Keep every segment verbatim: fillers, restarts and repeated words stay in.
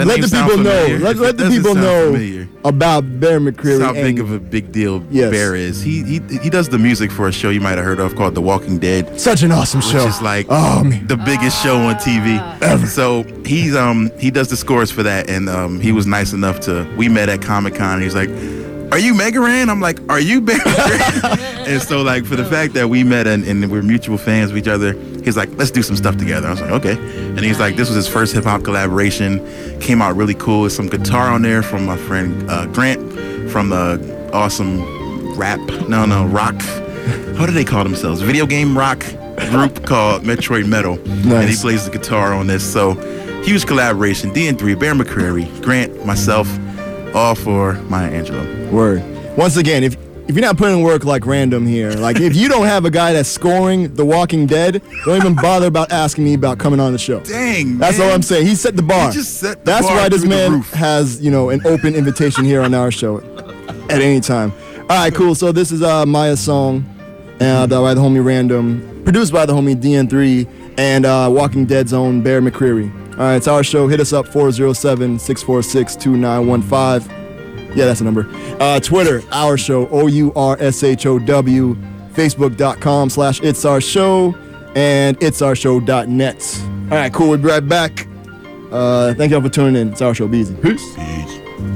let the people know. Let, let the people know familiar. about Bear McCreary. That's how big of a big deal yes. Bear is. He, he he does the music for a show you might have heard of called The Walking Dead. Such an awesome show. Which is like oh, man. the biggest show on T V ever. So he's um he does the scores for that, and um he was nice enough to. We met at Comic Con. And he's like, "Are you Mega Ran?" I'm like, "Are you Bear McCreary?" And so like for the fact that we met and, and we're mutual fans of each other, he's like, "Let's do some stuff together." I was like, "Okay." And he's like, "This was his first hip hop collaboration. Came out really cool. With some guitar on there from my friend uh, Grant from the awesome rap, no no rock. What do they call themselves? Video game rock group called Metroid Metal." Nice. And he plays the guitar on this. So huge collaboration. D N three, Bear McCreary, Grant, myself, all for Maya Angelou. Word. Once again, if if you're not putting in work like random here, like if you don't have a guy that's scoring The Walking Dead, don't even bother about asking me about coming on the show. Dang, That's man. all I'm saying. He set the bar. He just set the That's bar why this through the man roof. has, you know, an open invitation here on our show at any time. All right, cool. So this is uh, Maya's song, and uh, by the homie Random, produced by the homie D N three, and uh, Walking Dead's own Bear McCreary. All right, it's our show. Hit us up four oh seven, six four six, two nine one five. Yeah, that's the number. Uh, Twitter, Our Show, O U R S H O W. Facebook.com slash It's Our Show. And it's our show dot net. All right, cool. We'll be right back. Uh, thank y'all for tuning in. It's Our Show. Be easy. Peace. Peace.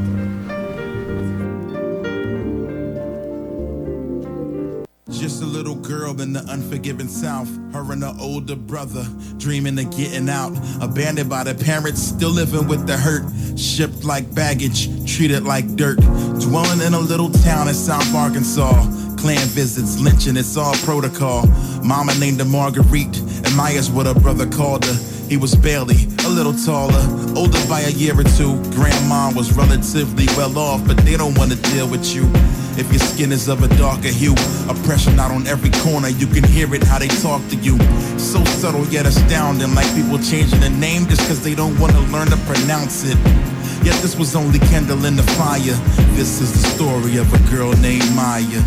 Just a little girl in the unforgiving South, her and her older brother dreaming of getting out, abandoned by their parents, still living with the hurt, shipped like baggage, treated like dirt, dwelling in a little town in South Arkansas, clan visits, lynching, it's all protocol. Mama named her Marguerite, and Maya's what her brother called her. He was barely a little taller, older by a year or two. Grandma was relatively well off, but they don't want to deal with you if your skin is of a darker hue. Oppression out on every corner, you can hear it how they talk to you. So subtle yet astounding, like people changing the name just cause they don't want to learn to pronounce it. Yet this was only kindling the fire. This is the story of a girl named Maya.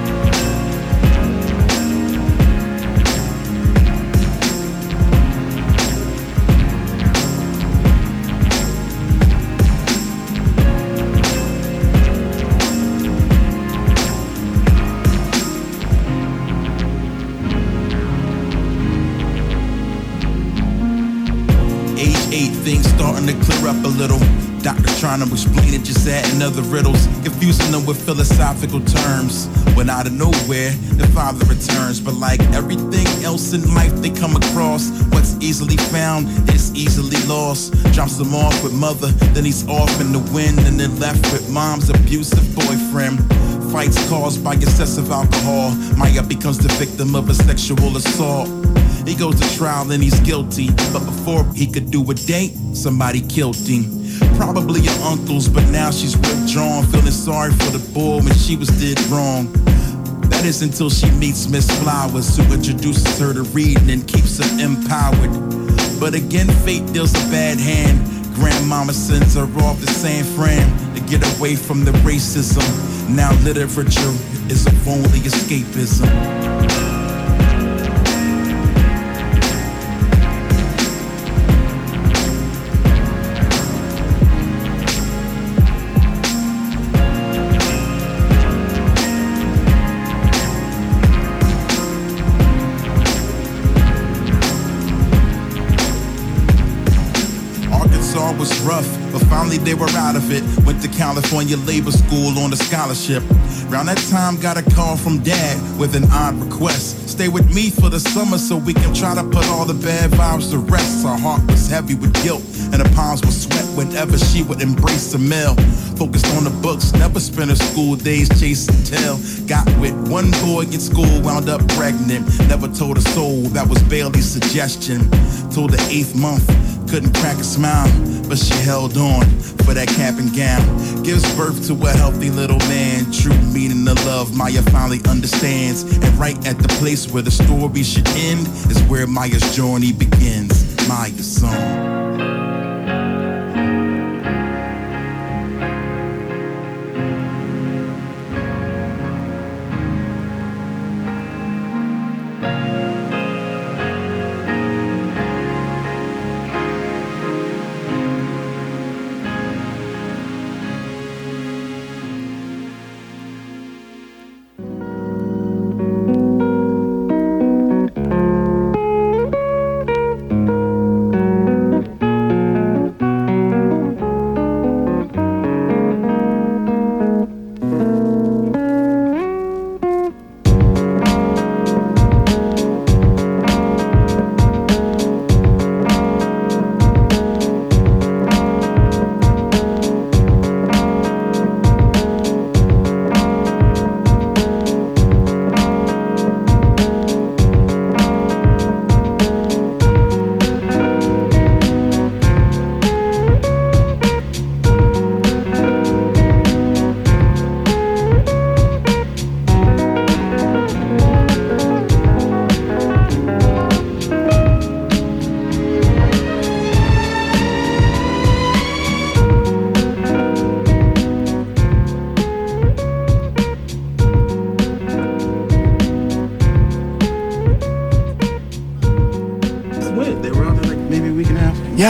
Things starting to clear up a little. Doctor trying to explain it, just adding other riddles, confusing them with philosophical terms. When out of nowhere, the father returns. But like everything else in life they come across, what's easily found is easily lost. Drops them off with mother, then he's off in the wind, and then left with mom's abusive boyfriend. Fights caused by excessive alcohol. Maya becomes the victim of a sexual assault. He goes to trial and he's guilty, but before he could do a date, somebody killed him. Probably your uncle's, but now she's withdrawn, feeling sorry for the boy when she was did wrong. That is until she meets Miss Flowers, who introduces her to reading and keeps her empowered. But again, fate deals a bad hand. Grandmama sends her off to San Fran to get away from the racism. Now literature is a only escapism. Was rough, but finally they were out of it. Went to California Labor School on a scholarship. Around that time got a call from dad with an odd request. Stay with me for the summer so we can try to put all the bad vibes to rest. Her heart was heavy with guilt and her palms would sweat whenever she would embrace a meal. Focused on the books, never spent her school days chasing tail. Got with one boy in school, wound up pregnant. Never told a soul, that was Bailey's suggestion. Till the eighth month, couldn't crack a smile, but she held on for that cap and gown. Gives birth to a healthy little man. True meaning of love, Maya finally understands. And right at the place where the story should end is where Maya's journey begins. Maya's song.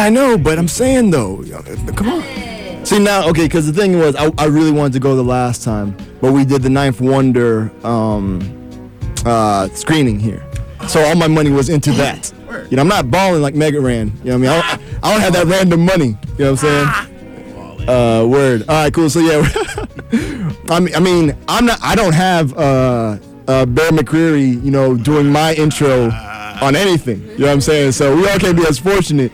Yeah, I know, but I'm saying though, come on. See now, okay, because the thing was, I, I really wanted to go the last time, but we did the Ninth Wonder um, uh, screening here, so all my money was into that. You know, I'm not balling like Mega Ran. You know what I mean? I don't, I don't have that random money. You know what I'm saying? Uh, word. All right, cool. So yeah, I mean, I mean, I'm not. I don't have uh, uh, Bear McCreary, you know, doing my intro on anything. You know what I'm saying? So we all can't be as fortunate.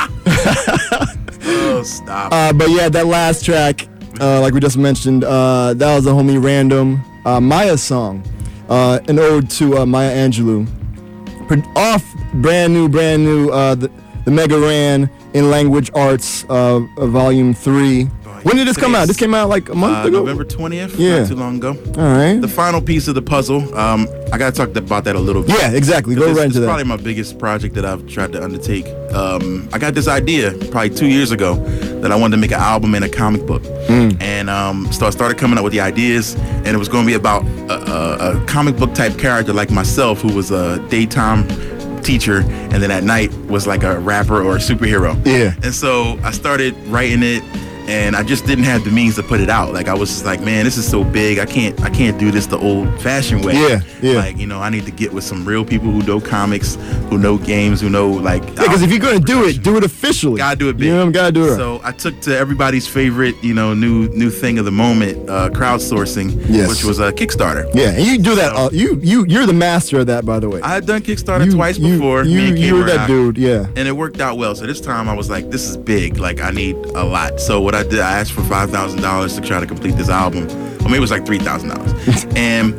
Oh, stop. Uh, but yeah, that last track, uh, like we just mentioned, uh, that was the homie Random uh, Maya song, uh, an ode to uh, Maya Angelou. Pro- off brand new, brand new, uh, the, the Mega Ran in Language Arts, uh, uh, Volume Three. When did this come out? This came out like a month uh, ago? November twentieth, Yeah. not too long ago. All right. The final piece of the puzzle, um, I got to talk about that a little bit. Yeah, exactly. Go It's, right it's into that. probably my biggest project that I've tried to undertake. Um, I got this idea probably two years ago that I wanted to make an album and a comic book. Mm. And um, so I started coming up with the ideas, and it was going to be about a, a, a comic book type character like myself who was a daytime teacher and then at night was like a rapper or a superhero. Yeah. And so I started writing it, and I just didn't have the means to put it out. Like I was just like, man, this is so big. I can't I can't do this the old-fashioned way. Yeah, yeah. Like, you know, I need to get with some real people who know comics, who know games, who know like. Yeah, because if you're gonna do it, do it officially. Gotta do it big. You know, gotta do it. Right. So I took to everybody's favorite, you know, new new thing of the moment, uh, crowdsourcing, Yes. which was a Kickstarter. Yeah, and you do that. Uh, you you you're the master of that, by the way. I had done Kickstarter you, twice you, before. You me and you were K-Rock. that dude. Yeah. And it worked out well. So this time I was like, this is big. Like I need a lot. So what I did, I asked for five thousand dollars to try to complete this album. Or maybe it was like three thousand dollars. And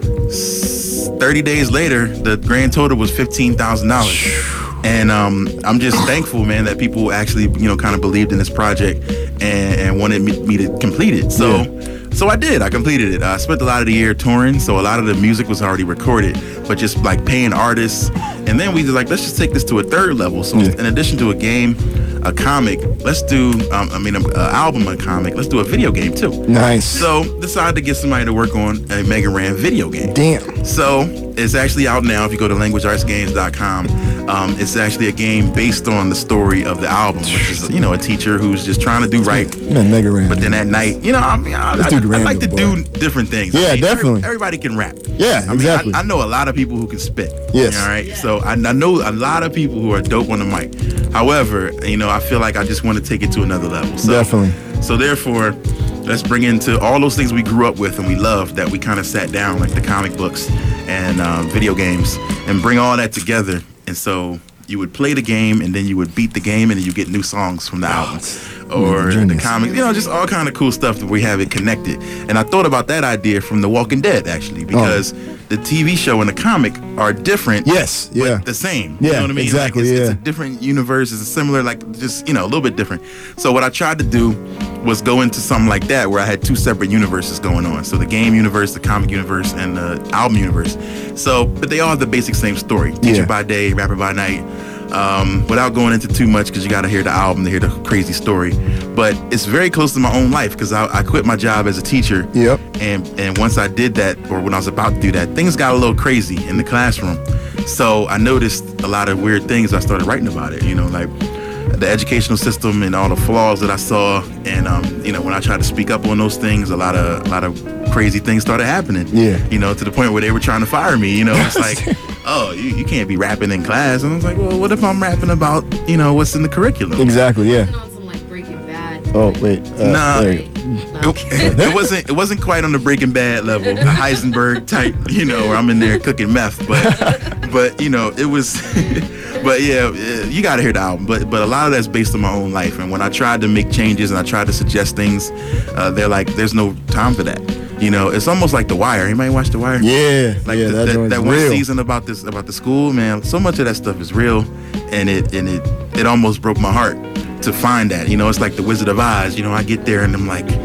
s- thirty days later, the grand total was fifteen thousand dollars. And um, I'm just thankful, man, that people actually, you know, kind of believed in this project and, and wanted me, me to complete it. So. Yeah. So I did. I completed it. I spent a lot of the year touring, so a lot of the music was already recorded, but just like paying artists. And then we just like, let's just take this to a third level. So Yeah. in addition to a game, a comic, let's do, um, I mean, an album, a comic, let's do a video game too. Nice. So decided to get somebody to work on a Mega Ran video game. Damn. So it's actually out now. If you go to language arts games dot com, um, it's actually a game based on the story of the album, which is, you know, a teacher who's just trying to do right. Man, Mega Ran. But then at night, you know, I mean, I, Let's I, do I like to random, do different things. Yeah, I mean, definitely. every- everybody can rap. Yeah, I mean, exactly. I, I know a lot of people who can spit. Yes. All right. So I, I know a lot of people who are dope on the mic. However, you know, I feel like I just want to take it to another level. So, Definitely. So therefore, let's bring into all those things we grew up with and we loved that we kind of sat down, like the comic books and um, video games, and bring all that together. And so you would play the game, and then you would beat the game, and then you get new songs from the album. Or the genius. comics, you know, just all kind of cool stuff that we have it connected. And I thought about that idea from The Walking Dead, actually, because the T V show and the comic are different. Yes, yeah. But the same. Yeah, You know what I mean? exactly, Like it's, it's yeah. a different universe. It's a similar, like, just, you know, a little bit different. So what I tried to do was go into something like that where I had two separate universes going on. So the game universe, the comic universe, and the album universe. So, but they all have the basic same story. Teacher Yeah. by day, rapper by night. Um, without going into too much, because you got to hear the album to hear the crazy story. But it's very close to my own life, because I, I quit my job as a teacher. Yep. And and once I did that, or when I was about to do that, things got a little crazy in the classroom. So I noticed a lot of weird things. I started writing about it, you know, like the educational system and all the flaws that I saw. And um, you know, when I tried to speak up on those things, a lot of a lot of crazy things started happening. Yeah. You know, to the point where they were trying to fire me. You know, it's like, oh, you, you can't be rapping in class. And I was like, well, what if I'm rapping about, you know, what's in the curriculum? Exactly. Yeah. On some like Breaking Bad. Oh wait. Uh, Nah. there you go. It, it wasn't it wasn't quite on the Breaking Bad level, the Heisenberg type, you know, where I'm in there cooking meth, but but you know, it was but yeah, you got to hear the album, but but a lot of that's based on my own life. And when I tried to make changes and I tried to suggest things, uh, they're like, there's no time for that. You know, it's almost like The Wire. Anybody watch The Wire? Yeah. Like yeah. the, that that, joint's that one real. season about this about the school, man. So much of that stuff is real, and it and it it almost broke my heart to find that. You know, it's like the Wizard of Oz. You know, I get there and I'm like,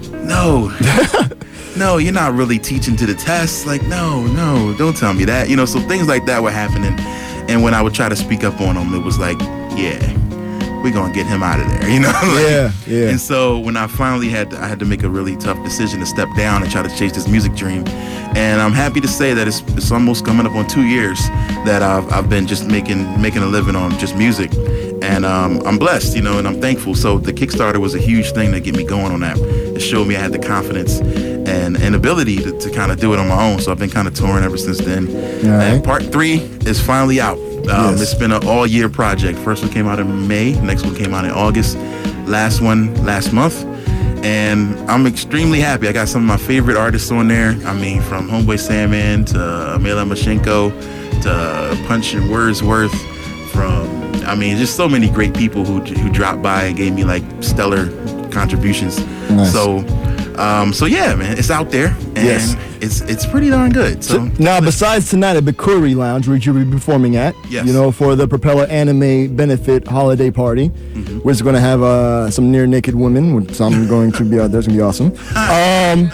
no, no, you're not really teaching to the test. Like, no, no, don't tell me that. You know, so things like that were happening, and when I would try to speak up on them, it was like, yeah, we're gonna get him out of there. You know? Like, Yeah, yeah. And so when I finally had to, I had to make a really tough decision to step down and try to chase this music dream. And I'm happy to say that it's it's almost coming up on two years that I've I've been just making making a living on just music. and um, I'm blessed, you know, and I'm thankful. So the Kickstarter was a huge thing to get me going on that. It showed me I had the confidence and, and ability to, to kind of do it on my own. So I've been kind of touring ever since then. Right. And part three is finally out. Um, Yes. It's been an all-year project. First one came out in May. Next one came out in August. Last one last month. And I'm extremely happy. I got some of my favorite artists on there. I mean, from Homeboy Sandman to Amela Mashenko to Punch and Wordsworth. From, I mean, just so many great people who who dropped by and gave me like stellar contributions. Nice. So, um, so yeah, man, it's out there, and Yes. it's it's pretty darn good. So, Now, besides tonight at Bikuri Lounge, which you'll be performing at, Yes. you know, for the Propeller Anime Benefit Holiday Party, Mm-hmm. we're just going to have uh, some near-naked women, which some going to be out there. It's going to be awesome. Um,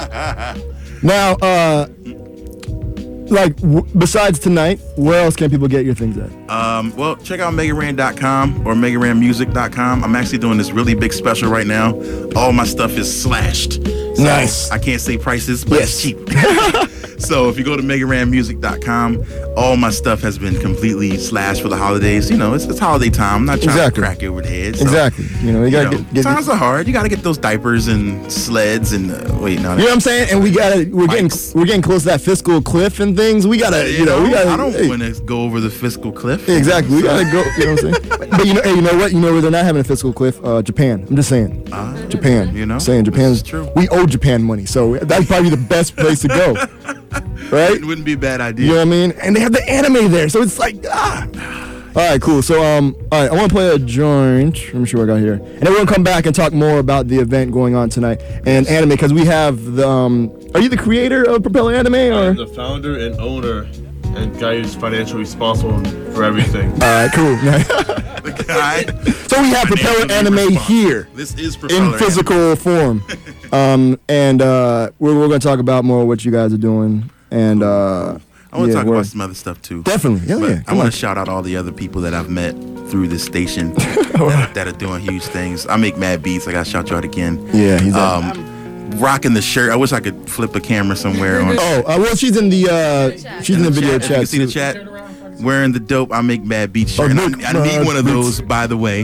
now, uh, like, w- besides tonight, where else can people get your things at? Um, well, check out Mega Ran dot com or Mega Ran Music dot com. I'm actually doing this really big special right now. All my stuff is slashed. So Nice. I can't say prices, but it's cheap. So if you go to Mega Ran Music dot com, all my stuff has been completely slashed for the holidays. You know, it's, it's holiday time. I'm not trying Exactly. to crack you over the head. So, Exactly. You know, you You got know, to get, get times are hard. You got to get those diapers and sleds and uh, wait, no. You know what I'm saying? And we gotta, we're getting, Bikes. we're getting close to that fiscal cliff and things. We gotta, you, know, we gotta. I don't hey, want to go over the fiscal cliff. Exactly. We gotta go. You know what I'm saying? But you know, hey, you know what? You know where they're not having a fiscal cliff? Uh, Japan. I'm just saying. Ah, Japan. you know, saying Japan's this is true. We owe Japan money, so that'd probably be the best place to go. Right? It wouldn't be a bad idea. You know what I mean? And they have the anime there, so it's like ah. All right, cool. So um, all right, I want to play a joint. Let me see what I got here, and then we're gonna come back and talk more about the event going on tonight and anime because we have the. Um, are you the creator of Propeller Anime or? I'm the founder and owner and guy who's financially responsible for everything. All right, cool. The guy. So we have Propeller Financially Anime responsible. here This is Propeller in Anime. physical form, um, and uh, we're we're gonna talk about more what you guys are doing, and uh, I want to yeah, talk we're- about some other stuff too. Definitely, yeah, But yeah. I Come want on. to shout out all the other people that I've met through this station that, that are doing huge things. I make mad beats. I got to shout you out again. Yeah, he's up. um, rocking the shirt. I wish I could flip a camera somewhere on. Oh, uh, well, she's in the uh, she's in the video If you chat. can see the too. chat. Wearing the dope I make mad beats shirt. Oh, And Nick, I, I need uh, one of beats. those, by the way.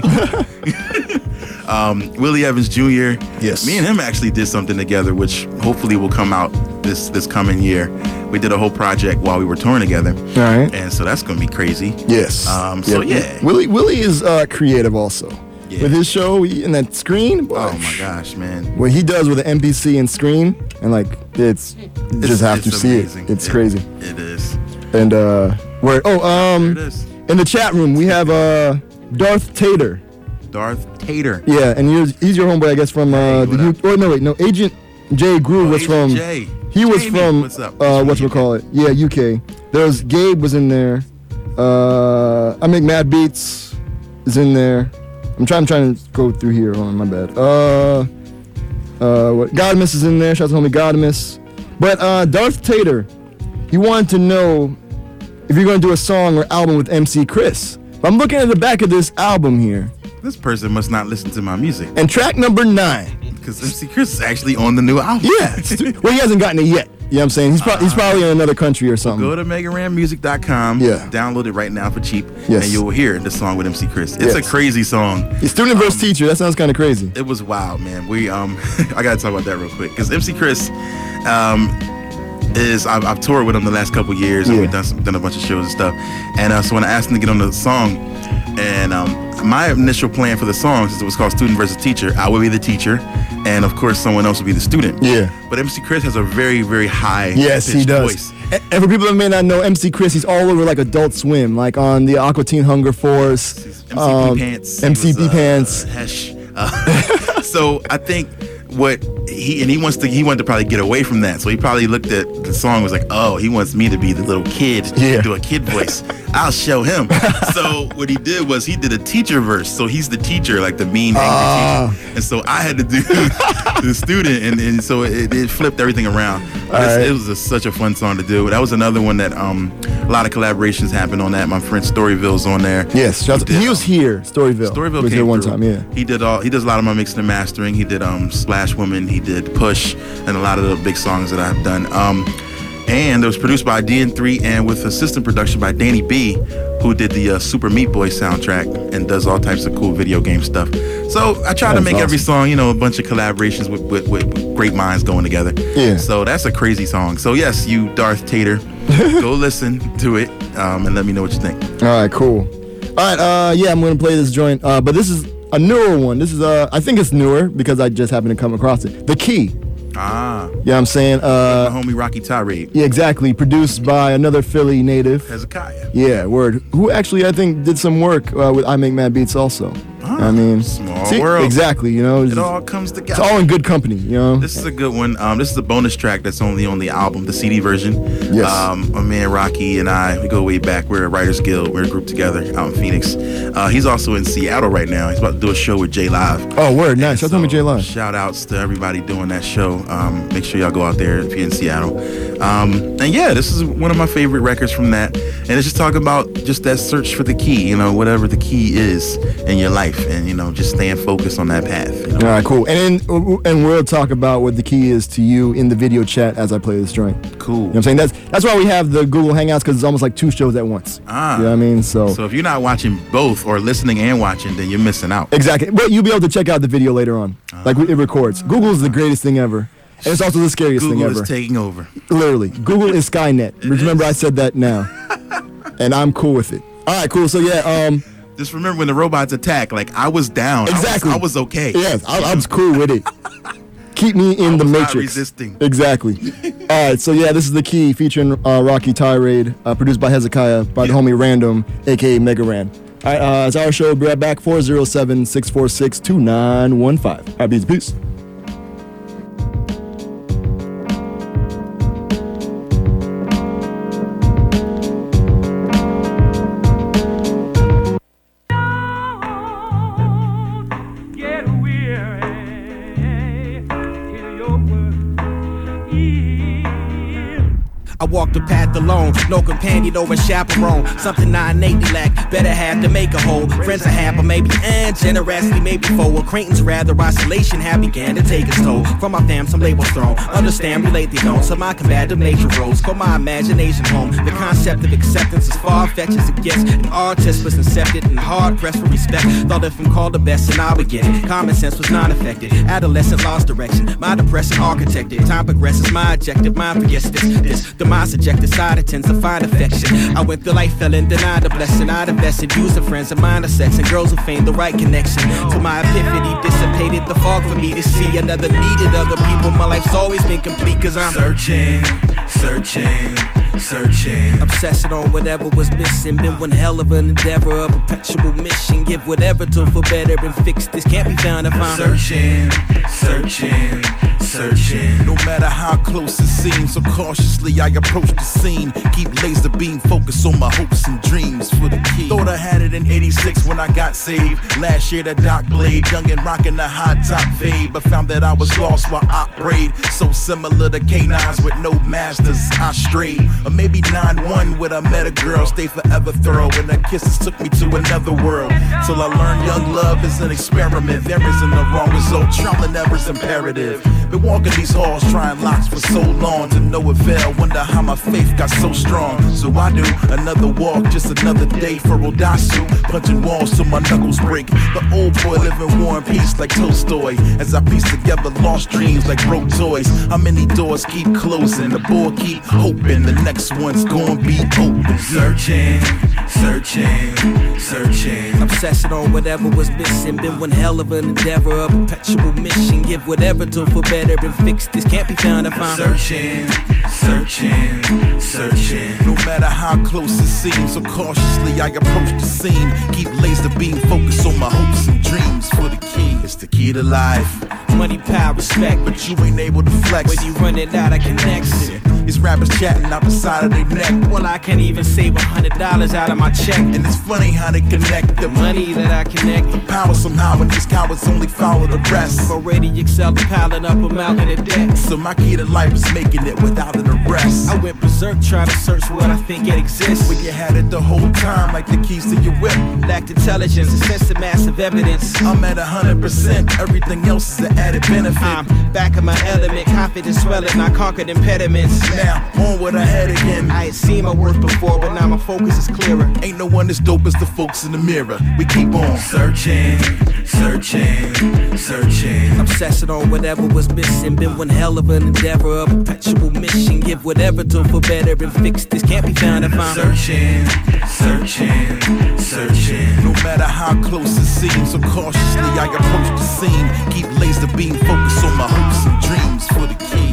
um, Willie Evans Junior Yes. Me and him actually did something together, which hopefully will come out this this coming year. We did a whole project while we were touring together. All right. And so that's gonna be crazy. Yes. Um, so, yeah. Willie Willie is uh, creative also. Yeah. With his show he, and that screen. Boy, Oh my gosh, man. What he does with the N P C and screen, and like it's you It's- just have to it's see amazing. it. It's It- crazy. It is. And uh, where? Oh, um, There it is. in the chat room we have uh, Darth Tater. Darth Tater. Yeah, and he's, he's your homeboy, I guess, from uh, Hey, the what U. up? Oh no, wait, no, Agent Jay Groove Oh, was Agent from. Jay. He was Jamie, from. what's up? Uh, He's what from we call it? Yeah, U K. There was Gabe was in there. Uh, I make Mad Beats is in there. I'm trying, I'm trying to go through here. Hold on, my bad. Uh, uh, what? Godimus is in there. Shout out to homie Godimus. But uh, Darth Tater, he wanted to know if you're going to do a song or album with M C Chris. I'm looking at the back of this album here, This person must not listen to my music and track number nine. because M C Chris is actually on the new album. Yeah. Well, he hasn't gotten it yet. You know what I'm saying? He's, pro- he's probably in another country or something. Go to Mega Ran Music dot com. Yeah. Download it right now for cheap. Yes. And you'll hear the song with M C Chris. It's Yes. a crazy song. He's student versus teacher. That sounds kind of crazy. It was wild, man. We um, I gotta talk about that real quick because M C Chris, um, is I've, I've toured with him the last couple years and Yeah. we've done some, done a bunch of shows and stuff. And uh, so when I asked him to get on the song, and um, my initial plan for the song, since it was called Student versus Teacher, I would be the teacher, and of course someone else would be the student. Yeah. But M C Chris has a very very high Yes, he pitched does. voice. A- And for people that may not know, M C Chris, he's all over like Adult Swim, like on the Aqua Teen Hunger Force, M C P um, Pants. He M C P was, uh, Pants. Hesh. Uh, so I think what he and he wants to he wanted to probably get away from that. So he probably looked at the song and was like, oh, he wants me to be the little kid, Yeah. do a kid voice. I'll show him. So what he did was he did a teacher verse. So he's the teacher, like the mean angry Ah. teacher. And so I had to do the student, and, and so it, it flipped everything around. It's- right. It was a, such a fun song to do. That was another one that um a lot of collaborations happened on that. My friend Storyville's on there. Yes, shout out to- did, he was um, here, Storyville. Storyville was came here one through. time, yeah. He did all. He does a lot of my mixing and mastering. He did um Splash Woman. He did Push, and a lot of the big songs that I've done. Um, And it was produced by D N three and with assistant production by Danny B, who did the uh, Super Meat Boy soundtrack and does all types of cool video game stuff. So I try to make awesome. every song, you know, a bunch of collaborations with, with, with great minds going together. Yeah. So that's a crazy song. So yes, you Darth Tater, go listen to it um, and let me know what you think. All right, cool. All right, uh, yeah, I'm going to play this joint, uh, but this is a newer one. This is, uh, I think it's newer because I just happened to come across it. The Key. Ah. Yeah, I'm saying. Uh, my homie Rocky Tirade. Yeah, exactly. Produced by another Philly native. Hezekiah. Yeah, word. Who actually, I think, did some work uh, with I Make Mad Beats also. Ah, I mean, small see, world. Exactly, you know. It all comes together. It's all in good company, you know. This is a good one. Um, this is a bonus track that's only on the album, the C D version. Yes. Um, my man Rocky and I, we go way back. We're a Writers Guild. We're a group together out in Phoenix. Uh, he's also in Seattle right now. He's about to do a show with J Live. Oh, word, nice. Shout out to J Live. Shout outs to everybody doing that show. Um, make sure y'all go out there if you're in Seattle. Um, and yeah, this is one of my favorite records from that. And it's just talking about just that search for the key, you know, whatever the key is in your life, and you know, just staying focused on that path. You know? All right, cool. And then, and we'll talk about what the key is to you in the video chat as I play this joint. Cool. You know what I'm saying? That's that's why we have the Google Hangouts, because it's almost like two shows at once. Ah. You know what I mean? So So if you're not watching both or listening and watching, then you're missing out. Exactly. But you'll be able to check out the video later on. Uh, like it records. Google is the greatest thing ever. And it's also the scariest Google thing ever. Google is taking over. Literally. Google is Skynet. Remember I said that now. And I'm cool with it. All right, cool. So yeah, um just remember when the robots attack, like I was down. Exactly. I was, I was okay. Yes, I, I was cool with it. Keep me in I the was matrix. Not resisting. Exactly. All right, so yeah, this is The Key featuring uh, Rocky Tirade, uh, produced by Hezekiah, by yeah. the homie Random, aka Mega Ran. All right, uh, it's our show. Be right back. four oh seven, six four six, two nine one five. All right, peace, peace. I walked the path alone, no companion or a chaperone. Something I innately lack, better have to make a whole. Friends I have, but maybe and generosity maybe foe. Acquaintance rather, isolation have began to take its toll. From my fam, some labels thrown. Understand, relate, they don't. So my combative nature rose. Call my imagination home. The concept of acceptance is far-fetched as it gets. An artist was incepted and hard-pressed for respect. Thought if I'm called the best, then I would get it. Common sense was non-affected. Adolescent lost direction. My depression architected. Time progresses, my objective. Mind forgets this. This. The mind subjected side attends to find affection. I went through life, fell and denied the blessing. I'd invested, used of friends of mine, of sex, and girls who feigned the right connection. To my epiphany, dissipated the fog for me to see another needed other people. My life's always been complete, cause I'm searching, searching, searching. Obsessing on whatever was missing. Been one hell of an endeavor, a perpetual mission. Give whatever to feel better and fix this. Can't be found if I'm searching, searching, searching. No matter how close it seems, so cautiously I approach the scene. Keep laser beam focused on my hopes and dreams for the key. Thought I had it in eighty-six when I got saved. Last year the Doc Blade, young and rocking the high top fade, but found that I was lost while I prayed. So similar to canines with no masters, I strayed. Or maybe nine one with I met a girl, stay forever thorough, and her kisses took me to another world. Till I learned young love is an experiment. There isn't a wrong result, trial and error's imperative. Been walking these halls trying locks for so long to no avail. Wonder how my faith got so strong. So I do another walk, just another day for Odasu. Punching walls till my knuckles break. The old boy living war and peace like Tolstoy. As I piece together lost dreams like broke toys. How many doors keep closing? The boy keep hoping the next one's gonna be open. Searching, searching, searching. Obsessing on whatever was missing. Been one hell of an endeavor, a perpetual mission. Give whatever to feel better and fix this. Can't be found if I'm searching, searching, searching. No matter how close it seems, so cautiously I approach the scene. Keep laser beam focused on my hopes and dreams for the key. It's the key to life. Money, power, respect, but you ain't able to flex. When you run it out, I connect. These rappers chatting out the side of their neck. Well, I can't even save a hundred dollars out of my check. And it's funny how they connect the money that I connect. The power somehow, and these cowards only follow the rest. Already excel the piling up a mountain of debt. So my key to life is making it without an arrest. I went berserk trying to search what I think it exists. When you had it the whole time, like the keys to your whip. Lacked intelligence, a sense of massive evidence. I'm at a hundred percent, everything else is an added benefit. I'm back in my element, confidence swelling, I conquered impediments. now, on with her head again. I ain't seen my worth before, but now my focus is clearer. Ain't no one as dope as the folks in the mirror. We keep on searching, searching, searching. Obsessing on whatever was missing. Been one hell of an endeavor, a perpetual mission. Give whatever to for better and fix this. Can't be found if I'm searching, searching, searching. No matter how close it seems, so cautiously I approach the scene. Keep laser beam focused on my hopes and dreams for the key.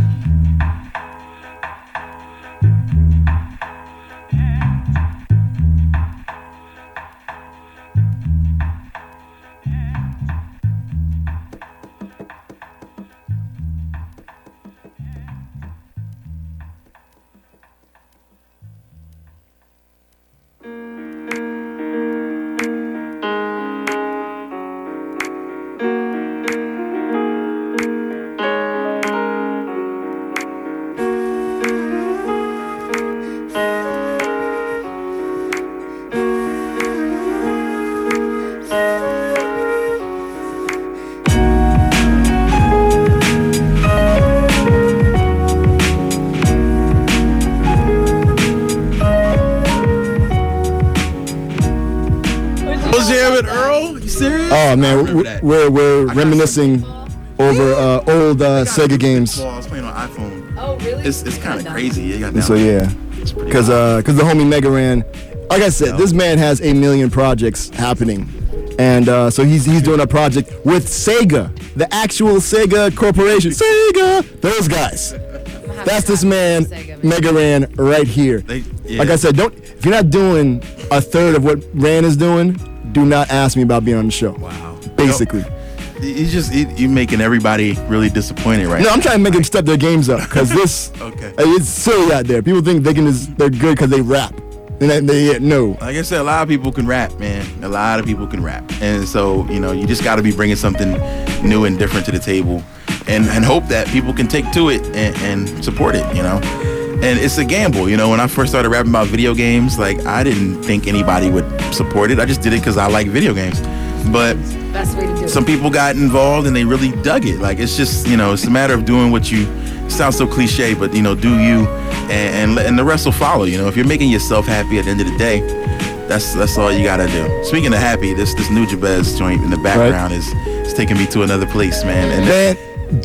Oh man, we're we're, we're reminiscing over uh, old uh, Sega games. I was playing on iPhone. Oh, really? It's it's kind of crazy. You got So yeah, because uh, because the homie Mega Ran, like I said, this man has a million projects happening, and uh, so he's he's doing a project with Sega, the actual Sega Corporation. Sega, those guys. That's this man, Mega Ran, right here. They, yeah. Like I said, don't if you're not doing a third of what Ran is doing, do not ask me about being on the show. Wow. Basically. You just you you making everybody really disappointed right No, now. I'm trying to make them step their games up because this, Okay. it's silly out there. People think they can just, they're good because they rap. And they, they no. Like I said, a lot of people can rap, man. A lot of people can rap, and so you know you just got to be bringing something new and different to the table, and and hope that people can take to it and, and support it. You know, and it's a gamble. You know, when I first started rapping about video games, like I didn't think anybody would support it. I just did it because I like video games, but. Best way to do it. Some people got involved and they really dug it. Like it's just, you know, it's a matter of doing what you. It sounds so cliche, but you know, do you, and and, and the rest will follow. You know, if you're making yourself happy at the end of the day, that's that's all you gotta do. Speaking of happy, this this new Jabez joint in the background right. is is taking me to another place, man. And Man.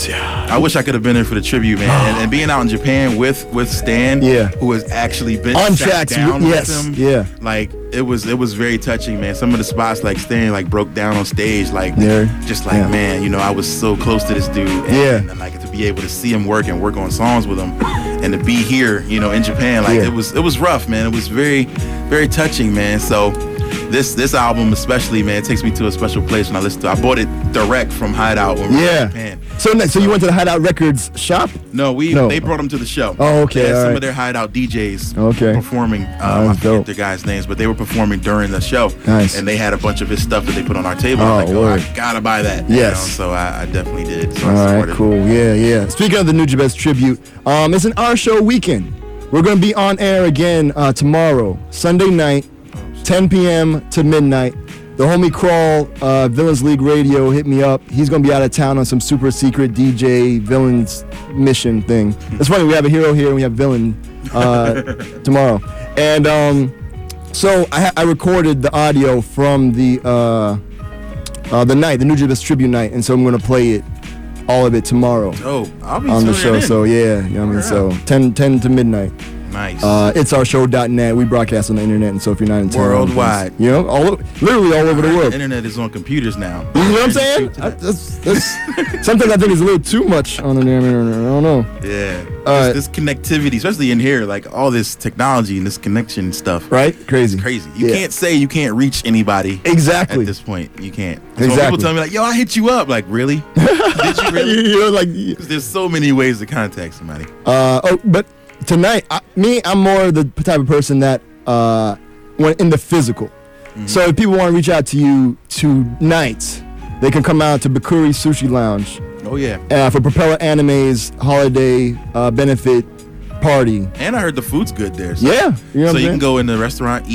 I wish I could have been there for the tribute, man. and, and being out in Japan with with Stan, Yeah. who has actually been On sat tracks, down yes, with him. yeah. Like it was it was very touching, man. Some of the spots like Stan like broke down on stage, like Yeah. just like Yeah. man, you know, I was so close to this dude. And, Yeah. and like to be able to see him work and work on songs with him, and to be here, you know, in Japan, like Yeah. it was it was rough, man. It was very very touching, man. So. This this album especially, man, it takes me to a special place when I listen to it. I bought it direct from Hideout when we were Yeah. in Japan. So next, so you went to the Hideout Records shop? No, we No. they brought them to the show. Oh, okay, They had all some right. of their Hideout D Js Okay. performing. Um, Oh, I that's forget dope. the guys' names, but they were performing during the show. Nice. And they had a bunch of his stuff that they put on our table. Oh, I'm like, oh, word. I gotta buy that. you Yes. know? So I, I definitely did. So I All right, supported. cool. Yeah, yeah. Speaking of the New Jabez tribute, um, it's an Our Show weekend. We're gonna be on air again uh, tomorrow, Sunday night, ten p.m. to midnight. The homie Crawl, uh, Villains League Radio, hit me up. He's gonna be out of town on some super secret D J Villains mission thing. It's funny, we have a hero here and we have villain uh, tomorrow. And um, so I, ha- I recorded the audio from the uh, uh, the night, the New Jabez tribute night, and so I'm gonna play it, all of it tomorrow Oh, I'll be on the tuning show. in. So yeah, you know what I mean. So ten, ten to midnight. Nice. Uh, it's our show dot net. We broadcast on the internet, and so if you're not in town, Worldwide. you know, all o- literally all over the The world. internet is on computers now. You know what I'm saying? I, that's, that's, sometimes I think it's a little too much on the damn internet. I don't know. Yeah. Uh, this, this connectivity, especially in here, like all this technology and this connection stuff. Right? Crazy. It's crazy. You Yeah. can't say you can't reach anybody. Exactly. At this point, you can't. So when Exactly. people tell me like, "Yo, I hit you up," like, really? Did you really? you know, like, Because there's so many ways to contact somebody. uh, oh, but tonight, I, me, I'm more the type of person that uh, went in the physical. So if people want to reach out to you tonight, they can come out to Bakuri Sushi Lounge Oh yeah. uh, for Propeller Anime's holiday uh, benefit party. And I heard the food's good there. So, Yeah, you know what so I'm you saying? can go in the restaurant, eat,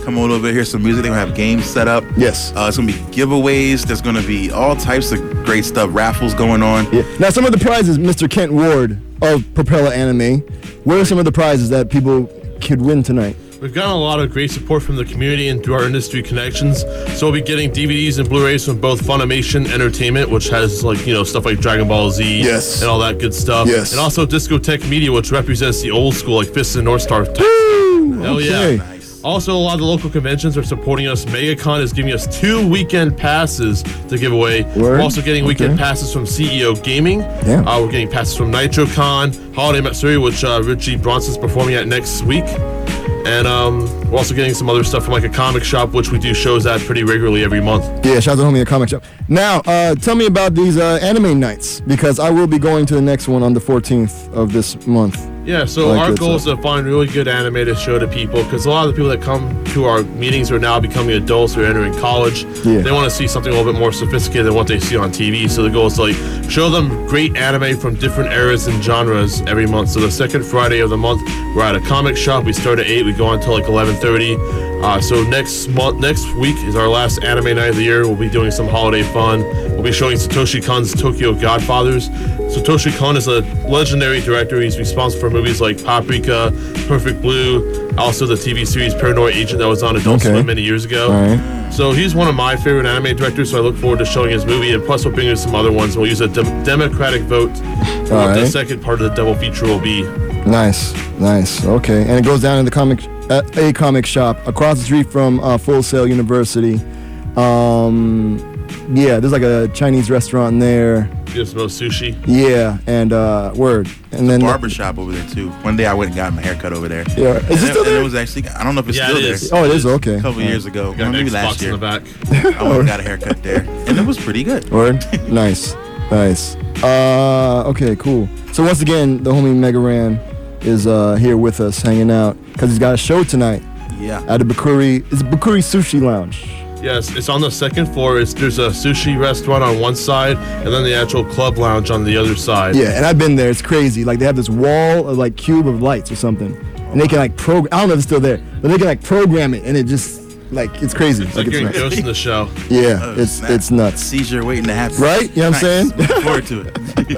Come on over, hear some music. They're gonna have games set up. Yes. Uh, it's gonna be giveaways. There's gonna be all types of great stuff, raffles going on. Yeah. Now, some of the prizes, Mister Kent Ward of Propeller Anime. What are some of the prizes that people could win tonight? We've gotten a lot of great support from the community and through our industry connections. So we'll be getting D V Ds and Blu-rays from both Funimation Entertainment, which has like, you know, stuff like Dragon Ball Z Yes. and all that good stuff. Yes. And also Discotech Media, which represents the old school, like Fist and North Star. Type. Woo! Hell Okay. yeah. Also, a lot of the local conventions are supporting us. MegaCon is giving us two weekend passes to give away. Word. We're also getting weekend Okay. passes from C E O Gaming. Yeah. Uh, we're getting passes from NitroCon, Holiday Matsuri, which uh, Richie Bronson's performing at next week. And um, we're also getting some other stuff from like a comic shop, which we do shows at pretty regularly every month. Yeah, shout out to homie at Comic Shop. Now, uh, tell me about these uh, anime nights, because I will be going to the next one on the fourteenth of this month. Yeah, so Like our good goal stuff. is to find really good anime to show to people, because a lot of the people that come to our meetings are now becoming adults or entering college. Yeah. They want to see something a little bit more sophisticated than what they see on T V. So the goal is to like show them great anime from different eras and genres every month. So the second Friday of the month, we're at a comic shop. We start at eight. We go until like eleven thirty. Uh, so next month, next week is our last anime night of the year. We'll be doing some holiday fun. We'll be showing Satoshi Kon's Tokyo Godfathers. Satoshi Kon is a legendary director. He's responsible for movies like Paprika, Perfect Blue, also the T V series Paranoid Agent that was on Adult Okay. Swim many years ago. All right. So he's one of my favorite anime directors, so I look forward to showing his movie, and plus we'll bring you some other ones. We'll use a dem- democratic vote for All what the right. second part of the double feature will be. Nice, nice. Okay, and it goes down in the comic, at a comic shop across the street from uh, Full Sail University. Um, yeah, there's like a Chinese restaurant in there. Get some more sushi. Yeah, and uh, word, and then Barbershop over there too. One day I went and got my haircut over there. Yeah, is it And still and there? it was actually, I don't know if it's Yeah, still it there. is. Oh, it is okay. A couple years ago, Got maybe an last Xbox year. in the back. I went and got a haircut there, and it was pretty good. Word, nice, nice. Uh, okay, cool. So once again, the homie Mega Ran is uh, here with us, hanging out, because he's got a show tonight Yeah. at the Bakuri. It's Bakuri Sushi Lounge. Yes, it's on the second floor. It's, there's a sushi restaurant on one side, and then the actual club lounge on the other side. Yeah, and I've been there. It's crazy. Like they have this wall of like cube of lights or something, and they can like program. I don't know if it's still there, but they can like program it, and it just like it's crazy. It's like you're nuts. engrossed in the show. Yeah, Oh, it's snap. it's nuts. Seizure waiting to happen. Right? You know what I'm saying? Looking forward to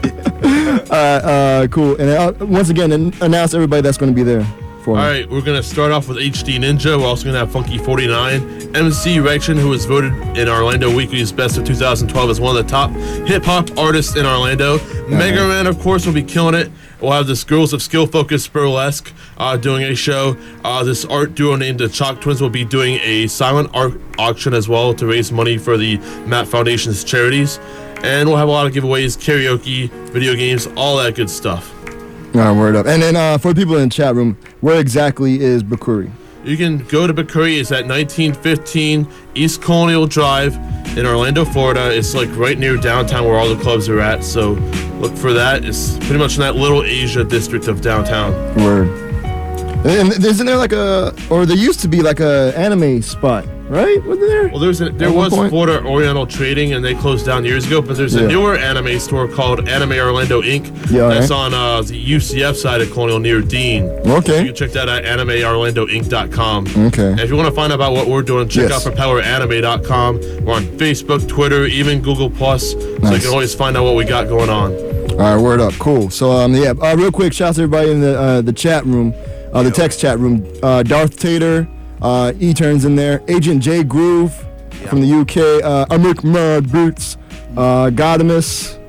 it. Uh, uh, cool. And uh, once again, an- announce everybody that's going to be there for me. All right, we're gonna start off with H D Ninja. We're also gonna have Funky forty-nine, M C Rection, who was voted in Orlando Weekly's Best of two thousand twelve as one of the top hip hop artists in Orlando. Mega Man, of course, will be killing it. We'll have this Girls of Skill Focus Burlesque uh, doing a show. Uh, this art duo named the Chalk Twins will be doing a silent art auction as well to raise money for the Matt Foundation's charities. And we'll have a lot of giveaways, karaoke, video games, all that good stuff. All right, word up. And then uh, for the people in the chat room, where exactly is Bakuri? You can go to Bakuri. It's at nineteen fifteen East Colonial Drive in Orlando, Florida. It's like right near downtown where all the clubs are at. So look for that. It's pretty much in that little Asia district of downtown. Word. And, and isn't there like a, or there used to be like a anime spot, right? Wasn't there? Well, there's a, there At one was point? Florida Oriental Trading, and they closed down years ago. But there's a Yeah. newer anime store called Anime Orlando Incorporated. Yeah, That's alright. on uh, the U C F side of Colonial near Dean. Okay. You can check that at anime orlando inc dot com. Okay. And if you want to find out about what we're doing, check Yes. out propeller anime dot com. We're on Facebook, Twitter, even Google Plus, so you Nice. can always find out what we got going on. All right, word up. Cool. So, um, yeah, uh, real quick, shouts to everybody in the uh, the chat room, uh, the text chat room. Uh, Darth Tater, uh, E-Turns in there. Agent J Groove from the U K. Uh, Amrik Mud Boots. Uh, Godimus.